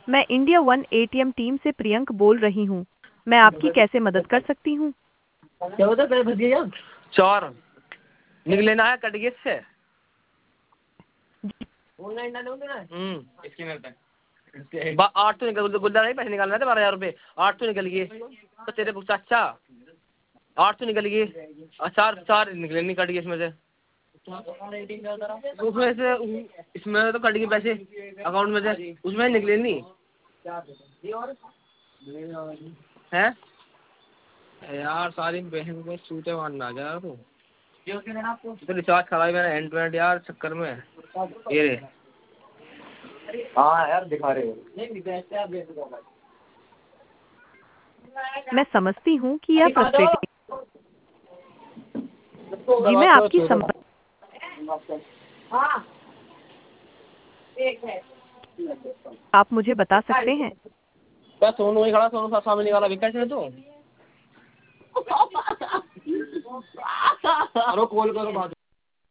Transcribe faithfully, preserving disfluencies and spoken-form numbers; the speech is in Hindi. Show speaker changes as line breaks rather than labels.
मैं इंडिया वन एटीएम टीम से प्रियंक बोल रही हूँ। मैं आपकी कैसे मदद कर सकती हूँ?
क्या होता है भैया? चार निकलेना है कट गए से ऑनलाइन डाले होंगे ना। हम्म स्कैनर पे बा आठ तो निकल गुल्ला नहीं पैसे निकालना था बारह हजार रुपये। आठ तो निकल गए तो तेरे चाचा आठ तो निकल गए चार चार निकले नहीं कट गए इसमें से उसमें से इसमें तो कट गए पैसे अकाउंट में से उसमें निकले नहीं है यार। सारी बहन को सूते मारना जा तू तो रिचार्ज खराब है एंड टू एंड यार चक्कर में ये रे। हाँ यार दिखा रहे हो।
मैं समझती हूँ कि यह फ्रस्ट्रेटिंग। जी मैं आपकी समझ। आप मुझे बता सकते हैं?
क्या सोनू ही खड़ा सोनू साथ सामने निकाला विकास ने तो। अरे कॉल करो बाद